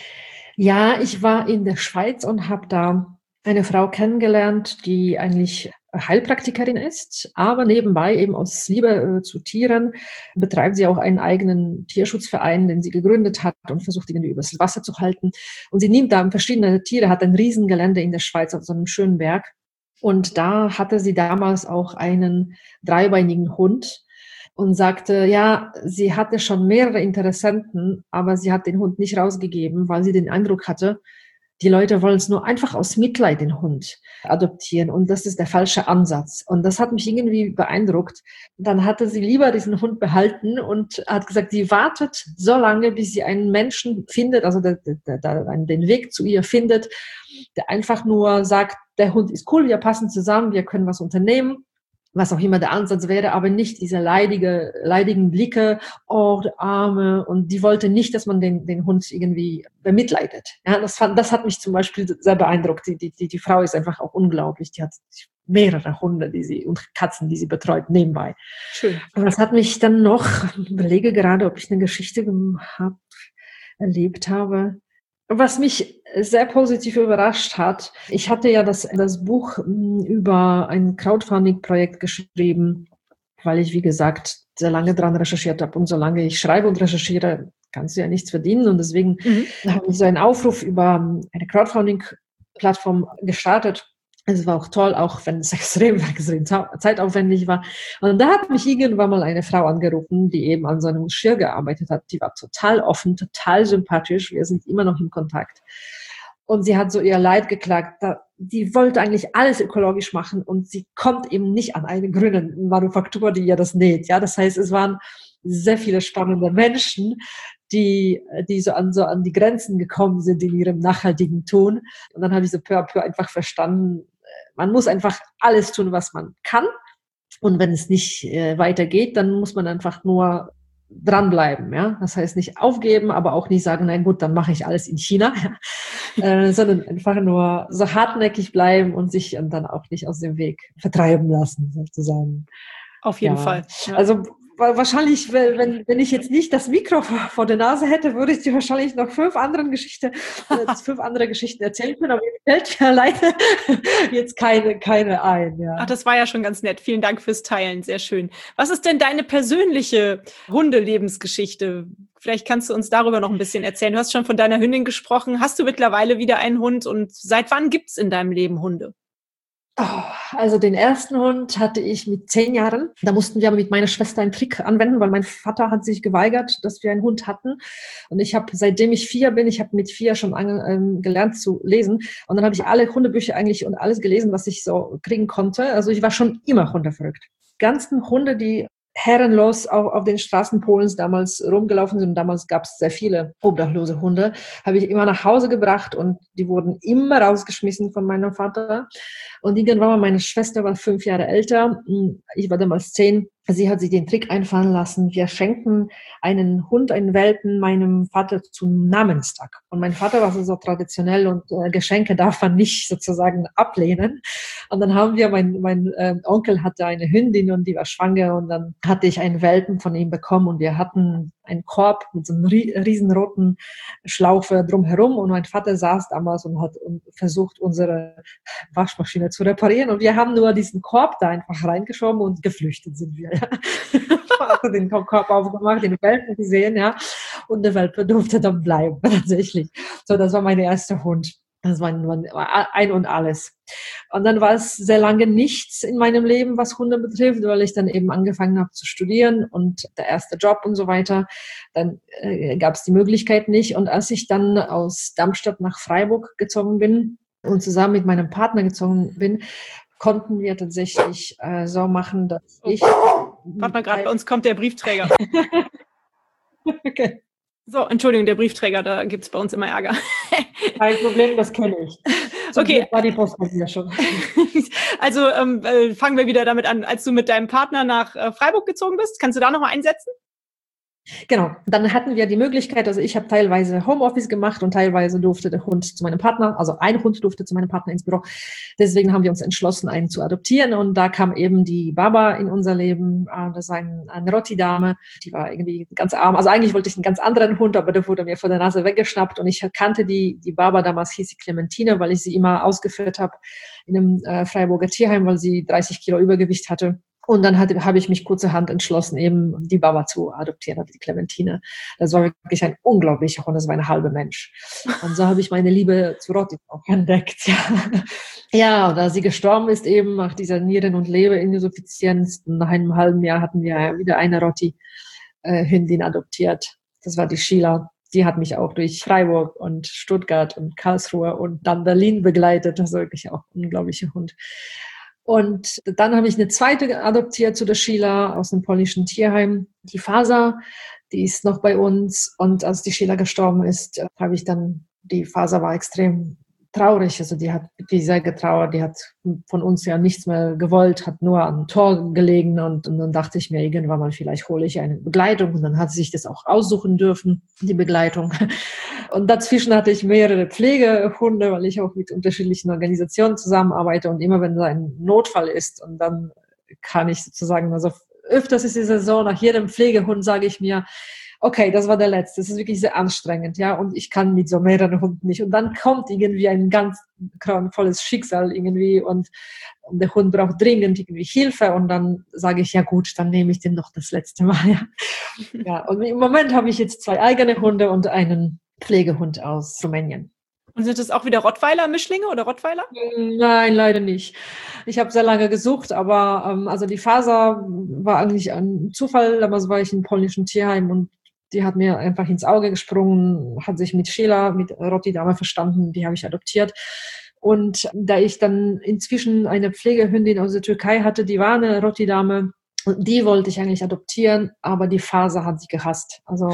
Ja, ich war in der Schweiz und habe da eine Frau kennengelernt, die eigentlich Heilpraktikerin ist, aber nebenbei eben aus Liebe zu Tieren betreibt sie auch einen eigenen Tierschutzverein, den sie gegründet hat und versucht irgendwie übers Wasser zu halten. Und sie nimmt da verschiedene Tiere, hat ein Riesengelände in der Schweiz auf so einem schönen Berg. Und da hatte sie damals auch einen dreibeinigen Hund und sagte, ja, sie hatte schon mehrere Interessenten, aber sie hat den Hund nicht rausgegeben, weil sie den Eindruck hatte, die Leute wollen es nur einfach aus Mitleid den Hund adoptieren und das ist der falsche Ansatz. Und das hat mich irgendwie beeindruckt. Dann hatte sie lieber diesen Hund behalten und hat gesagt, sie wartet so lange, bis sie einen Menschen findet, also den Weg zu ihr findet, der einfach nur sagt, der Hund ist cool, wir passen zusammen, wir können was unternehmen. Was auch immer der Ansatz wäre, aber nicht diese leidigen Blicke, oh, der Arme. Und die wollte nicht, dass man den Hund irgendwie bemitleidet. Ja, das hat mich zum Beispiel sehr beeindruckt. Die Frau ist einfach auch unglaublich. Die hat mehrere Hunde, und Katzen, die sie betreut, nebenbei. Schön. Und das hat mich dann noch, ich überlege gerade, ob ich eine Geschichte erlebt habe. Was mich sehr positiv überrascht hat, ich hatte ja das Buch über ein Crowdfunding-Projekt geschrieben, weil ich, wie gesagt, sehr lange dran recherchiert habe. Und solange ich schreibe und recherchiere, kannst du ja nichts verdienen. Und deswegen habe ich so einen Aufruf über eine Crowdfunding-Plattform gestartet. Es war auch toll, auch wenn es extrem zeitaufwendig war. Und da hat mich irgendwann mal eine Frau angerufen, die eben an so einem Geschirr gearbeitet hat. Die war total offen, total sympathisch. Wir sind immer noch im Kontakt. Und sie hat so ihr Leid geklagt. Die wollte eigentlich alles ökologisch machen und sie kommt eben nicht an eine grüne Manufaktur, die ihr das näht. Ja, das heißt, es waren sehr viele spannende Menschen, die so an die Grenzen gekommen sind in ihrem nachhaltigen Tun. Und dann habe ich so peu à peu einfach verstanden, man muss einfach alles tun, was man kann. Und wenn es nicht weitergeht, dann muss man einfach nur dranbleiben. Ja? Das heißt, nicht aufgeben, aber auch nicht sagen, nein, gut, dann mache ich alles in China. Sondern einfach nur so hartnäckig bleiben und sich dann auch nicht aus dem Weg vertreiben lassen, sozusagen. Auf jeden Fall. Ja. Also wahrscheinlich, wenn ich jetzt nicht das Mikro vor der Nase hätte, würde ich dir wahrscheinlich noch 5 andere Geschichten erzählen können, aber mir fällt mir leider jetzt keine ein. Ja. Ach, das war ja schon ganz nett. Vielen Dank fürs Teilen. Sehr schön. Was ist denn deine persönliche Hundelebensgeschichte? Vielleicht kannst du uns darüber noch ein bisschen erzählen. Du hast schon von deiner Hündin gesprochen. Hast du mittlerweile wieder einen Hund? Und seit wann gibt's in deinem Leben Hunde? Oh, also den ersten Hund hatte ich mit 10 Jahren. Da mussten wir aber mit meiner Schwester einen Trick anwenden, weil mein Vater hat sich geweigert, dass wir einen Hund hatten. Und ich habe, seitdem ich 4 bin, ich habe mit 4 schon gelernt zu lesen. Und dann habe ich alle Hundebücher eigentlich und alles gelesen, was ich so kriegen konnte. Also ich war schon immer hundeverrückt. Die ganzen Hunde, die herrenlos auf den Straßen Polens damals rumgelaufen sind, und damals gab es sehr viele obdachlose Hunde, habe ich immer nach Hause gebracht und die wurden immer rausgeschmissen von meinem Vater. Und irgendwann mal, meine Schwester war 5 Jahre älter, ich war damals 10. Sie hat sich den Trick einfallen lassen, wir schenken einen Hund, einen Welpen, meinem Vater zum Namenstag. Und mein Vater war so traditionell und Geschenke darf man nicht sozusagen ablehnen. Und dann haben wir, mein Onkel hatte eine Hündin und die war schwanger und dann hatte ich einen Welpen von ihm bekommen und wir hatten einen Korb mit so einem riesenroten Schlaufe drumherum und mein Vater saß damals und hat versucht, unsere Waschmaschine zu reparieren und wir haben nur diesen Korb da einfach reingeschoben und geflüchtet sind wir. Ja. Ich habe den Korb aufgemacht, den Welpen gesehen, ja, und der Welpe durfte dann bleiben, tatsächlich. So, das war mein erster Hund. Das war ein und alles. Und dann war es sehr lange nichts in meinem Leben, was Hunde betrifft, weil ich dann eben angefangen habe zu studieren und der erste Job und so weiter. Dann gab es die Möglichkeit nicht. Und als ich dann aus Darmstadt nach Freiburg gezogen bin und zusammen mit meinem Partner gezogen bin, konnten wir tatsächlich so machen, dass ich... Warte mal gerade, bei uns kommt der Briefträger. Okay. So, Entschuldigung, der Briefträger, da gibt es bei uns immer Ärger. Kein Problem, das kenne ich. Zum Okay. Glück war die Post bei mir schon. Also fangen wir wieder damit an, als du mit deinem Partner nach Freiburg gezogen bist. Kannst du da nochmal einsetzen? Genau, dann hatten wir die Möglichkeit, also ich habe teilweise Homeoffice gemacht und teilweise durfte der Hund zu meinem Partner, also ein Hund durfte zu meinem Partner ins Büro. Deswegen haben wir uns entschlossen, einen zu adoptieren und da kam eben die Baba in unser Leben. Das war eine Rotti-Dame, die war irgendwie ganz arm. Also eigentlich wollte ich einen ganz anderen Hund, aber der wurde mir vor der Nase weggeschnappt und ich kannte die Baba, damals hieß sie Clementine, weil ich sie immer ausgeführt habe in einem Freiburger Tierheim, weil sie 30 Kilo Übergewicht hatte. Und dann habe ich mich kurzerhand entschlossen, eben die Baba zu adoptieren, also die Clementine. Das war wirklich ein unglaublicher Hund, das war ein halber Mensch. Und so habe ich meine Liebe zu Rotti auch entdeckt. Ja, ja, und da sie gestorben ist eben nach dieser Nieren- und Leberinsuffizienz, nach einem halben Jahr hatten wir wieder eine Rotti-Hündin adoptiert. Das war die Sheila. Die hat mich auch durch Freiburg und Stuttgart und Karlsruhe und dann Berlin begleitet. Das war wirklich auch ein unglaublicher Hund. Und dann habe ich eine zweite adoptiert zu der Sheila aus einem polnischen Tierheim. Die Faser, die ist noch bei uns. Und als die Sheila gestorben ist, habe ich dann, die Faser war extrem traurig. Also die hat wirklich sehr getrauert. Die hat von uns ja nichts mehr gewollt, hat nur am Tor gelegen. Und dann dachte ich mir irgendwann mal, vielleicht hole ich eine Begleitung. Und dann hat sie sich das auch aussuchen dürfen, die Begleitung. Und dazwischen hatte ich mehrere Pflegehunde, weil ich auch mit unterschiedlichen Organisationen zusammenarbeite. Und immer wenn so ein Notfall ist, und dann kann ich sozusagen, also öfters ist die Saison, nach jedem Pflegehund sage ich mir, okay, das war der letzte. Das ist wirklich sehr anstrengend, ja. Und ich kann mit so mehreren Hunden nicht. Und dann kommt irgendwie ein ganz grauenvolles Schicksal irgendwie und der Hund braucht dringend irgendwie Hilfe. Und dann sage ich, ja gut, dann nehme ich den noch das letzte Mal, ja. Ja. Und im Moment habe ich jetzt 2 eigene Hunde und einen Pflegehund aus Rumänien. Und sind das auch wieder Rottweiler-Mischlinge oder Rottweiler? Nein, leider nicht. Ich habe sehr lange gesucht, aber also die Faser war eigentlich ein Zufall. Damals war ich im polnischen Tierheim und die hat mir einfach ins Auge gesprungen, hat sich mit Sheila, mit Rotti-Dame verstanden, die habe ich adoptiert. Und da ich dann inzwischen eine Pflegehündin aus der Türkei hatte, die war eine Rotti-Dame, und die wollte ich eigentlich adoptieren, aber die Faser hat sie gehasst. Also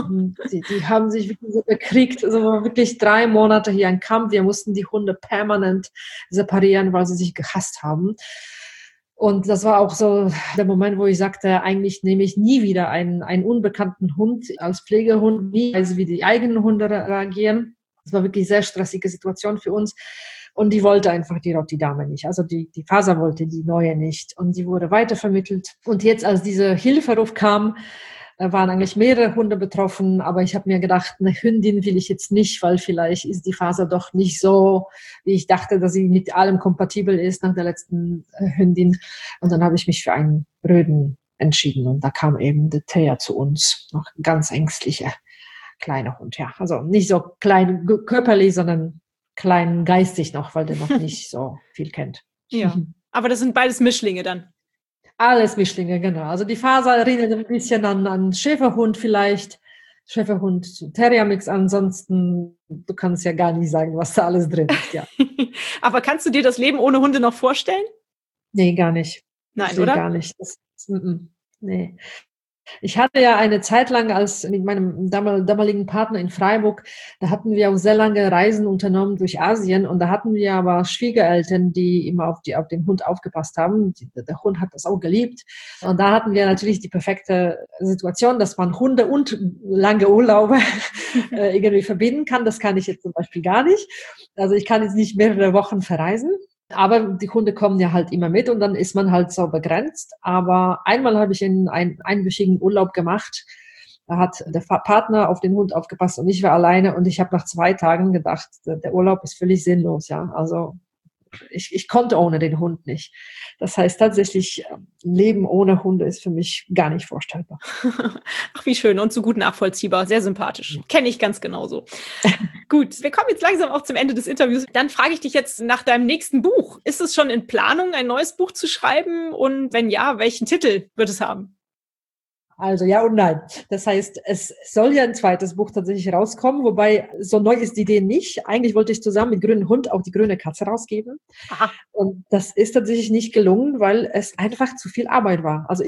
die haben sich wirklich so bekriegt. Also wirklich 3 Monate hier ein Kampf. Wir mussten die Hunde permanent separieren, weil sie sich gehasst haben. Und das war auch so der Moment, wo ich sagte, eigentlich nehme ich nie wieder einen unbekannten Hund als Pflegehund, wie die eigenen Hunde reagieren. Das war wirklich eine sehr stressige Situation für uns. Und die wollte einfach die Dame nicht. Also die Faser wollte die neue nicht. Und die wurde weitervermittelt. Und jetzt, als dieser Hilferuf kam, waren eigentlich mehrere Hunde betroffen, aber ich habe mir gedacht, eine Hündin will ich jetzt nicht, weil vielleicht ist die Faser doch nicht so, wie ich dachte, dass sie mit allem kompatibel ist nach der letzten Hündin. Und dann habe ich mich für einen Röden entschieden und da kam eben der Thea zu uns, noch ganz ängstlicher kleiner Hund, ja. Also nicht so klein körperlich, sondern klein geistig noch, weil der noch nicht so viel kennt. Ja, aber das sind beides Mischlinge dann. Alles Mischlinge, genau. Also die Faser erinnert ein bisschen an Schäferhund vielleicht, Schäferhund, Terrier-Mix. Ansonsten, du kannst ja gar nicht sagen, was da alles drin ist, ja. Aber kannst du dir das Leben ohne Hunde noch vorstellen? Nee, gar nicht. Nein, oder? Gar nicht. Nee. Ich hatte ja eine Zeit lang mit meinem damaligen Partner in Freiburg, da hatten wir auch sehr lange Reisen unternommen durch Asien und da hatten wir aber Schwiegereltern, die immer auf den Hund aufgepasst haben. Der Hund hat das auch geliebt. Und da hatten wir natürlich die perfekte Situation, dass man Hunde und lange Urlaube irgendwie verbinden kann. Das kann ich jetzt zum Beispiel gar nicht. Also ich kann jetzt nicht mehrere Wochen verreisen. Aber die Hunde kommen ja halt immer mit und dann ist man halt so begrenzt. Aber einmal habe ich einen einwöchigen Urlaub gemacht. Da hat der Partner auf den Hund aufgepasst und ich war alleine und ich habe nach 2 Tagen gedacht, der Urlaub ist völlig sinnlos, ja. Also ich konnte ohne den Hund nicht. Das heißt tatsächlich, Leben ohne Hunde ist für mich gar nicht vorstellbar. Ach, wie schön und so gut nachvollziehbar, sehr sympathisch. Kenne ich ganz genauso. Gut, wir kommen jetzt langsam auch zum Ende des Interviews. Dann frage ich dich jetzt nach deinem nächsten Buch. Ist es schon in Planung, ein neues Buch zu schreiben? Und wenn ja, welchen Titel wird es haben? Also ja und nein. Das heißt, es soll ja ein zweites Buch tatsächlich rauskommen, wobei so neu ist die Idee nicht. Eigentlich wollte ich zusammen mit Grünen Hund auch die grüne Katze rausgeben. Aha. Und das ist tatsächlich nicht gelungen, weil es einfach zu viel Arbeit war. Also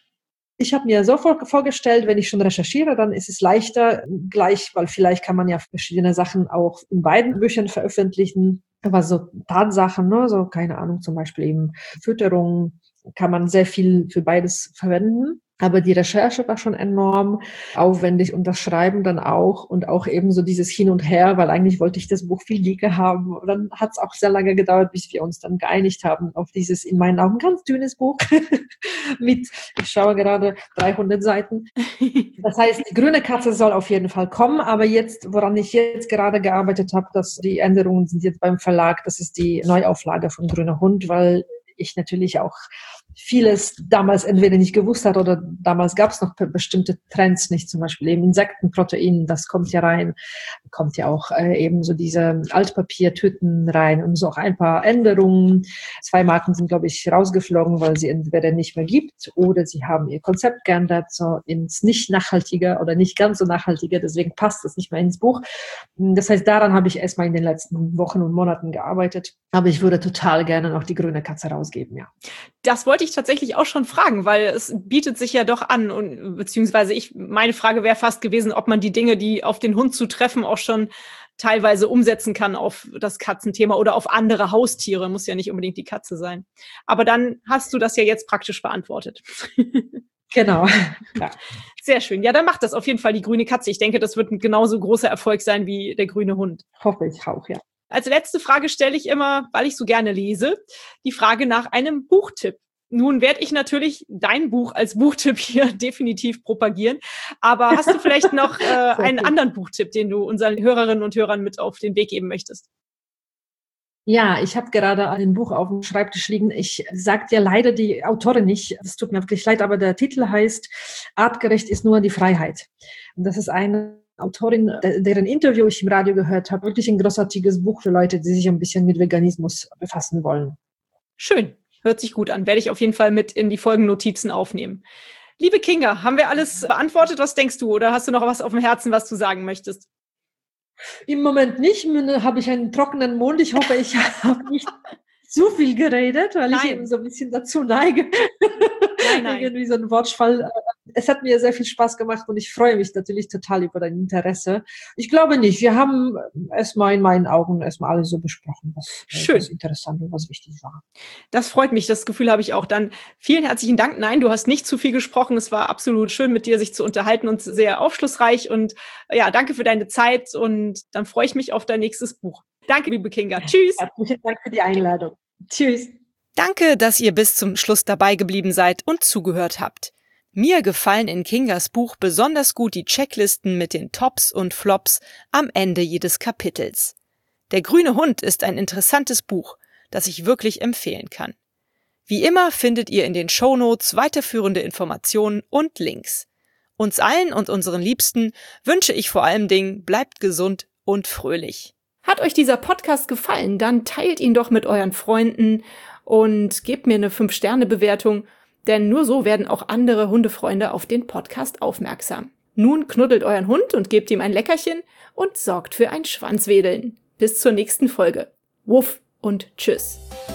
ich habe mir so vorgestellt, wenn ich schon recherchiere, dann ist es leichter gleich, weil vielleicht kann man ja verschiedene Sachen auch in beiden Büchern veröffentlichen. Aber so Tatsachen, ne, so keine Ahnung, zum Beispiel eben Fütterung, kann man sehr viel für beides verwenden. Aber die Recherche war schon enorm aufwendig und das Schreiben dann auch und auch eben so dieses Hin und Her, weil eigentlich wollte ich das Buch viel dicker haben. Und dann hat es auch sehr lange gedauert, bis wir uns dann geeinigt haben auf dieses in meinen Augen ganz dünnes Buch mit, ich schaue gerade, 300 Seiten. Das heißt, die grüne Katze soll auf jeden Fall kommen, aber jetzt, woran ich jetzt gerade gearbeitet habe, dass die Änderungen sind jetzt beim Verlag, das ist die Neuauflage von Grüner Hund, weil ich natürlich auch vieles damals entweder nicht gewusst hat oder damals gab es noch bestimmte Trends nicht, zum Beispiel eben Insektenprotein, das kommt ja rein, kommt ja auch eben so diese Altpapiertüten rein und so auch ein paar Änderungen. 2 Marken sind, glaube ich, rausgeflogen, weil sie entweder nicht mehr gibt oder sie haben ihr Konzept geändert, so ins nicht nachhaltige oder nicht ganz so nachhaltige, deswegen passt das nicht mehr ins Buch. Das heißt, daran habe ich erstmal in den letzten Wochen und Monaten gearbeitet, aber ich würde total gerne noch die grüne Katze rausgeben, ja. Das wollte ich tatsächlich auch schon fragen, weil es bietet sich ja doch an und beziehungsweise meine Frage wäre fast gewesen, ob man die Dinge, die auf den Hund zutreffen, auch schon teilweise umsetzen kann auf das Katzenthema oder auf andere Haustiere, muss ja nicht unbedingt die Katze sein. Aber dann hast du das ja jetzt praktisch beantwortet. Genau. Ja. Sehr schön. Ja, dann macht das auf jeden Fall die grüne Katze. Ich denke, das wird ein genauso großer Erfolg sein wie der grüne Hund. Hoffe ich auch, ja. Als letzte Frage stelle ich immer, weil ich so gerne lese, die Frage nach einem Buchtipp. Nun werde ich natürlich dein Buch als Buchtipp hier definitiv propagieren, aber hast du vielleicht noch einen anderen Buchtipp, den du unseren Hörerinnen und Hörern mit auf den Weg geben möchtest? Ja, ich habe gerade ein Buch auf dem Schreibtisch liegen. Ich sage dir leider die Autorin nicht, es tut mir wirklich leid, aber der Titel heißt Artgerecht ist nur die Freiheit. Und das ist eine Autorin, deren Interview ich im Radio gehört habe. Wirklich ein großartiges Buch für Leute, die sich ein bisschen mit Veganismus befassen wollen. Schön, hört sich gut an. Werde ich auf jeden Fall mit in die Folgennotizen aufnehmen. Liebe Kinga, haben wir alles beantwortet? Was denkst du? Oder hast du noch was auf dem Herzen, was du sagen möchtest? Im Moment nicht. Habe ich einen trockenen Mund. Ich hoffe, ich habe nicht zu viel geredet, weil ich eben so ein bisschen dazu neige, Nein. irgendwie so einen Wortschwall es hat mir sehr viel Spaß gemacht und ich freue mich natürlich total über dein Interesse. Ich glaube nicht. Wir haben erstmal in meinen Augen erstmal alles so besprochen, was interessant und was wichtig war. Das freut mich. Das Gefühl habe ich auch. Dann vielen herzlichen Dank. Nein, du hast nicht zu viel gesprochen. Es war absolut schön, mit dir sich zu unterhalten und sehr aufschlussreich. Und ja, danke für deine Zeit. Und dann freue ich mich auf dein nächstes Buch. Danke, liebe Kinga. Tschüss. Herzlichen Dank für die Einladung. Tschüss. Danke, dass ihr bis zum Schluss dabei geblieben seid und zugehört habt. Mir gefallen in Kingas Buch besonders gut die Checklisten mit den Tops und Flops am Ende jedes Kapitels. Der grüne Hund ist ein interessantes Buch, das ich wirklich empfehlen kann. Wie immer findet ihr in den Shownotes weiterführende Informationen und Links. Uns allen und unseren Liebsten wünsche ich vor allem Dingen, bleibt gesund und fröhlich. Hat euch dieser Podcast gefallen, dann teilt ihn doch mit euren Freunden und gebt mir eine 5-Sterne-Bewertung, denn nur so werden auch andere Hundefreunde auf den Podcast aufmerksam. Nun knuddelt euren Hund und gebt ihm ein Leckerchen und sorgt für ein Schwanzwedeln. Bis zur nächsten Folge. Wuff und tschüss.